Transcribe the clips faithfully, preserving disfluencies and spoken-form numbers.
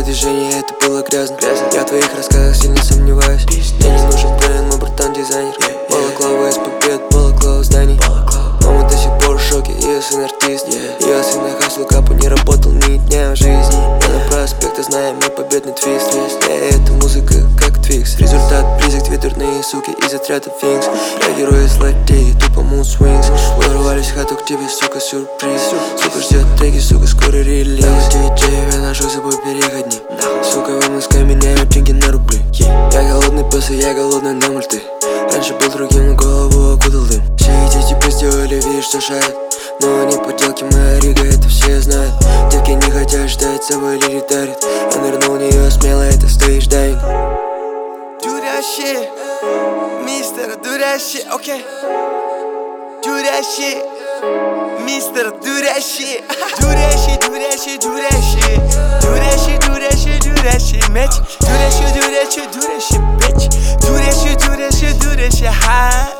каждое движение это было грязно. Я в твоих рассказах сильно сомневаюсь. Мне не нужен бренд, мой братан дизайнер. Балаклава из побед, балаклава зданий. Мама до сих пор в шоке, ее сын артист. Ее сын на хаслу капу не работал ни дня в жизни. Я на проспекте, знаем мой победный твист. Я это музыка как твикс. Результат близок, две дурные суки из отряда Финкс. Я герой злодей, тупо mood swings. Ворвались в хату к тебе, сука, сюрприз. Сука ждет треки, сука, скоро релиз. Диджеев, я ношу с собой переходни. Сука, в МСК меняют деньги на рубли. Я голодный пес, и я голодный на мульты. Раньше был другим, но голову окутал дым. Все эти типы сделали вид, что шарят, но они подделки, моя рига, это все знают. Девки не хотят ждать, собой лири дарит. Я нырнул в нее смело, это стоишь дайинг. Do that shit, мистер, do that shit, okay. Do that shit, мистер, do that shit. Do that shit, do that shit, do that shit. Do that shit, do that shit, do that shit, bitch. Do that shit, do that shit, do that shit, bitch. Do that shit, do that shit, do that shit, high.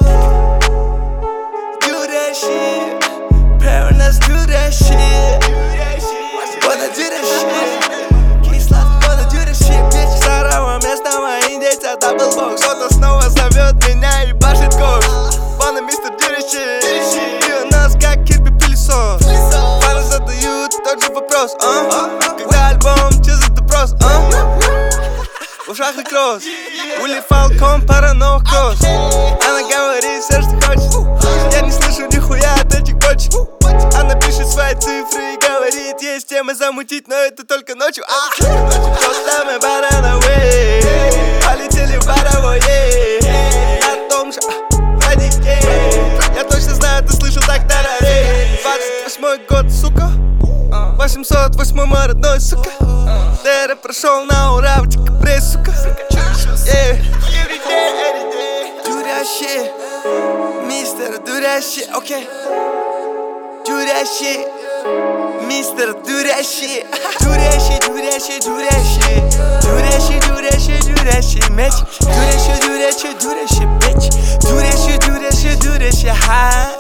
Do that shit, parents do that shit. Wanna do that shit. Кисло, wanna do that shit, bitch. Старого местного индейца даблбокс. Кто-то снова зовет меня и башит кокс. Wanna мистер do that shit. И у нас как кирпич пылесос. Фары задают тот же вопрос, а? Когда альбом, че за допрос, а? В ушах и кросс. Ули Фалкон, пара новых кросс. Она говорит все, что хочет. Я не слышу нихуя от этих бочек. Она пишет свои цифры и говорит, есть тема замутить, но это только ночью. Просто мы барановые. Полетели в баровое. На том же радике. Я точно знаю, ты слышал так тарарей. Двадцать восьмой год, сука. восемьсот восьмой мой родной, сука. Дэра прошел на ура в декабре, сука. Yeah. Do that shit, мистер, do that shit, okay. Do that shit, мистер, do that shit. Do that shit, do that shit, do that shit. Do that shit, do that shit, do that shit, bitch. Do that shit, do that shit, do that shit, bitch. Do that shit, do that shit, do that shit, high.